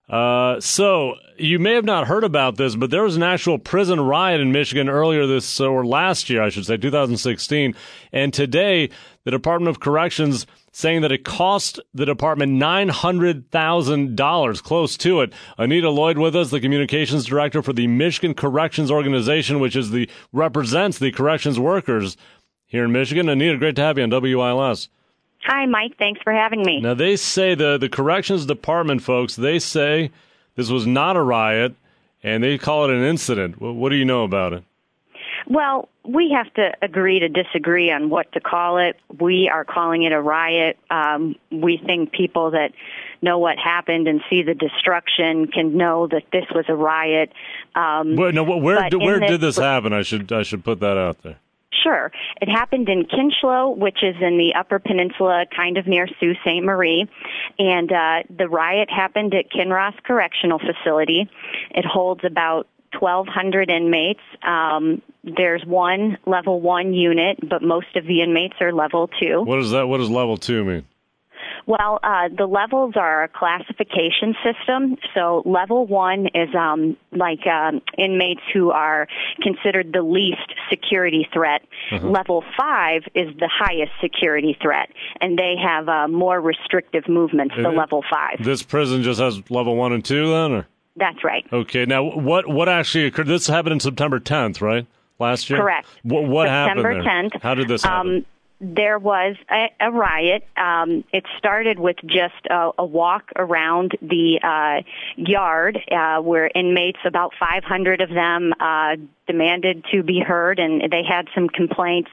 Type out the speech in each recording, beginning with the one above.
So you may have not heard about this, but there was an actual prison riot in Michigan earlier or last year, I should say, 2016. And today, the Department of Corrections saying that it cost the department $900,000, close to it. Anita Lloyd with us, the communications director for the Michigan Corrections Organization, which represents the corrections workers here in Michigan. Anita, great to have you on WILS. Hi, Mike. Thanks for having me. Now, they say the corrections department folks, they say this was not a riot, and they call it an incident. What do you know about it? Well, we have to agree to disagree on what to call it. We are calling it a riot. We think people that know what happened and see the destruction can know that this was a riot. Where did this happen? I should put that out there. Sure. It happened in Kinchlow, which is in the Upper Peninsula, kind of near Sault Ste. Marie. And the riot happened at Kinross Correctional Facility. It holds about 1,200 inmates. There's one level 1 unit, but most of the inmates are level 2. What is that? What does level 2 mean? Well, the levels are a classification system. So level 1 is inmates who are considered the least security threat. Uh-huh. Level 5 is the highest security threat, and they have more restrictive movements, the level 5. This prison just has level 1 and 2 then? Or? That's right. Okay. Now, what actually occurred? This happened on September 10th, right? Last year? Correct. What happened there? September 10th. How did this happen? There was a riot. It started with just a walk around the yard where inmates, about 500 of them, demanded to be heard, and they had some complaints.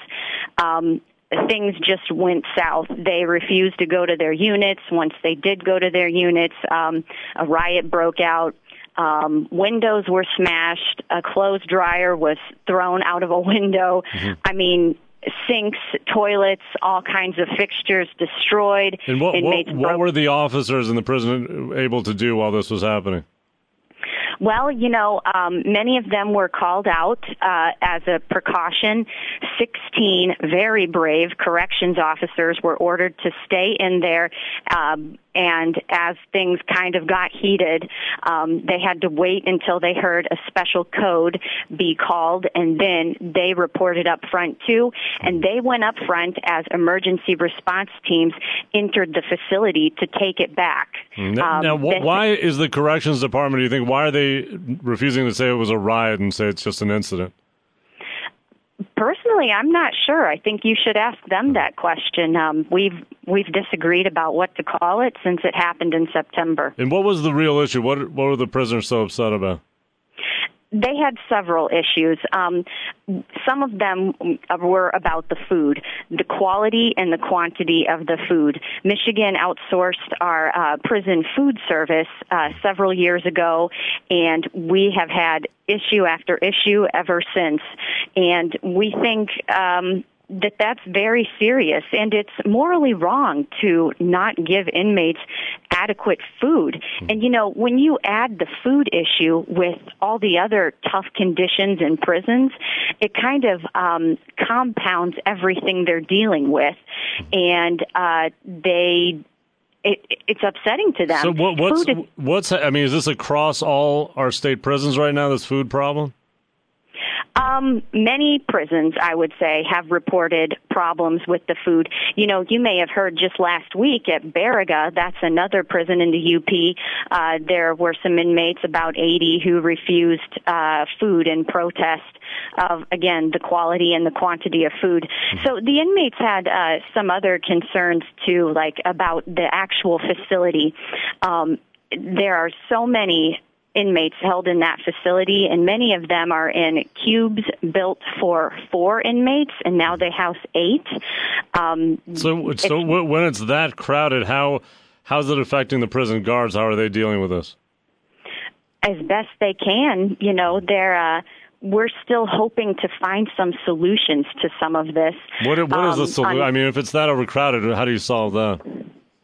Things just went south. They refused to go to their units. Once they did go to their units, a riot broke out. Windows were smashed. A clothes dryer was thrown out of a window. Mm-hmm. I mean, sinks, toilets, all kinds of fixtures destroyed. And what were the officers in the prison able to do while this was happening? Well, many of them were called out as a precaution. 16 very brave corrections officers were ordered to stay in there, and as things kind of got heated, they had to wait until they heard a special code be called, and then they reported up front too, and they went up front as emergency response teams entered the facility to take it back. Now, why is the corrections department, do you think, why are they refusing to say it was a riot and say it's just an incident? Personally, I'm not sure. I think you should ask them that question. We've disagreed about what to call it since it happened in September. And what was the real issue? What were the prisoners so upset about? They had several issues. Some of them were about the food, the quality and the quantity of the food. Michigan outsourced our prison food service several years ago, and we have had issue after issue ever since. And we think that's very serious, and it's morally wrong to not give inmates adequate food. And, when you add the food issue with all the other tough conditions in prisons, it kind of compounds everything they're dealing with, and it's upsetting to them. So is this across all our state prisons right now, this food problem? Many prisons, I would say, have reported problems with the food. You may have heard just last week at Baraga, that's another prison in the UP, there were some inmates, about 80, who refused food in protest of, again, the quality and the quantity of food. So the inmates had some other concerns, too, like about the actual facility. There are so many inmates held in that facility, and many of them are in cubes built for 4 inmates, and now they house 8. So when it's that crowded, how's it affecting the prison guards? How are they dealing with this? As best they can. We're still hoping to find some solutions to some of this. What is the solution? If it's that overcrowded, how do you solve that?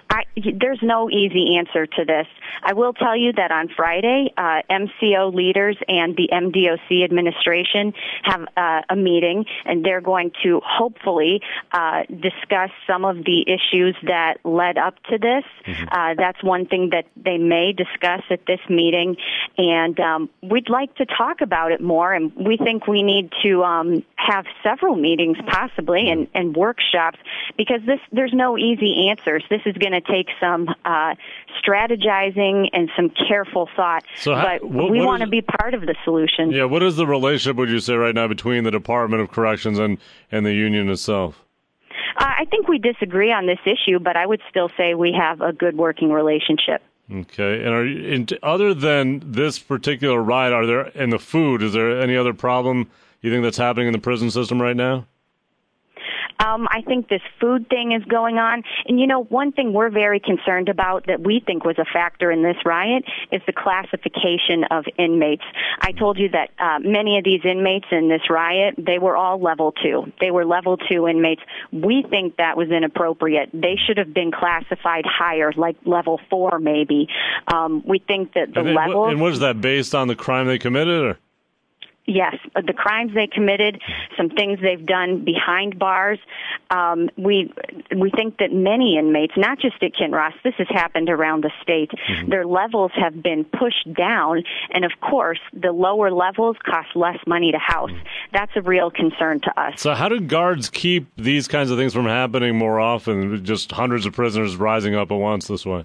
There's no easy answer to this. I will tell you that on Friday, MCO leaders and the MDOC administration have a meeting, and they're going to hopefully discuss some of the issues that led up to this. That's one thing that they may discuss at this meeting, and we'd like to talk about it more, and we think we need to have several meetings possibly and workshops, because there's no easy answers. This is going to take some strategizing and some careful thought, but we want to be part of the solution. Yeah, what is the relationship, would you say, right now between the Department of Corrections and the union itself? I think we disagree on this issue, but I would still say we have a good working relationship. Okay, and other than this particular riot, in the food, is there any other problem you think that's happening in the prison system right now? I think this food thing is going on. And, one thing we're very concerned about that we think was a factor in this riot is the classification of inmates. I told you that many of these inmates in this riot, they were all level 2. They were level 2 inmates. We think that was inappropriate. They should have been classified higher, like level 4 maybe. We think that the levels... And what is that, based on the crime they committed, or...? Yes, the crimes they committed, some things they've done behind bars. We think that many inmates, not just at Kinross, this has happened around the state, their levels have been pushed down, and of course, the lower levels cost less money to house. That's a real concern to us. So how do guards keep these kinds of things from happening more often, just hundreds of prisoners rising up at once this way?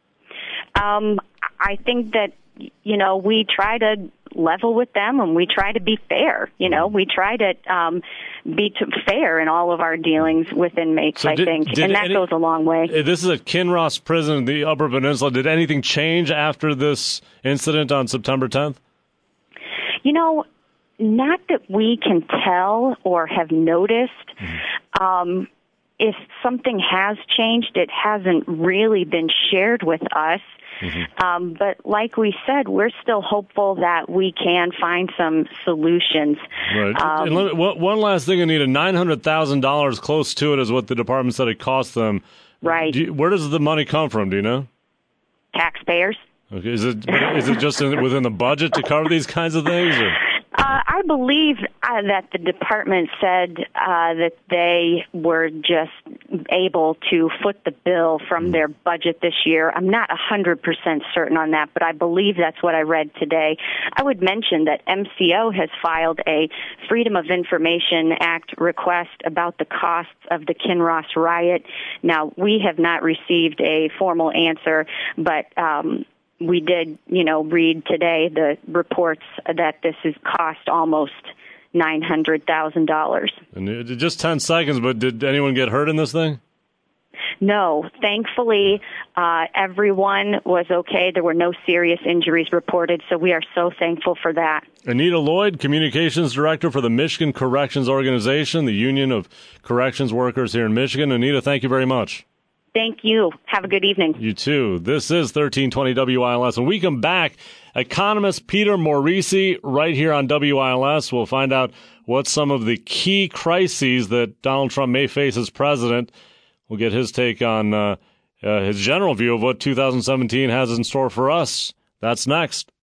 I think that, we try to level with them, and we try to be fair. We try to be fair in all of our dealings with inmates, I think, and that goes a long way. This is at Kinross Prison, the Upper Peninsula. Did anything change after this incident on September 10th? Not that we can tell or have noticed. If something has changed, it hasn't really been shared with us. But like we said, we're still hopeful that we can find some solutions. Right. And one last thing, Anita, $900,000, close to it, is what the department said it cost them. Right. Where does the money come from? Do you know? Taxpayers. Okay. Is it just within the budget to cover these kinds of things? Or? I believe that the department said that they were just able to foot the bill from their budget this year. I'm not 100% certain on that, but I believe that's what I read today. I would mention that MCO has filed a Freedom of Information Act request about the costs of the Kinross riot. Now, we have not received a formal answer, but we did, read today the reports that this has cost almost $900,000. And just 10 seconds, but did anyone get hurt in this thing? No. Thankfully, everyone was okay. There were no serious injuries reported, so we are so thankful for that. Anita Lloyd, Communications Director for the Michigan Corrections Organization, the Union of Corrections Workers here in Michigan. Anita, thank you very much. Thank you. Have a good evening. You too. This is 1320 WILS. When we come back, economist Peter Morici right here on WILS. We'll find out what some of the key crises that Donald Trump may face as president. We'll get his take on his general view of what 2017 has in store for us. That's next.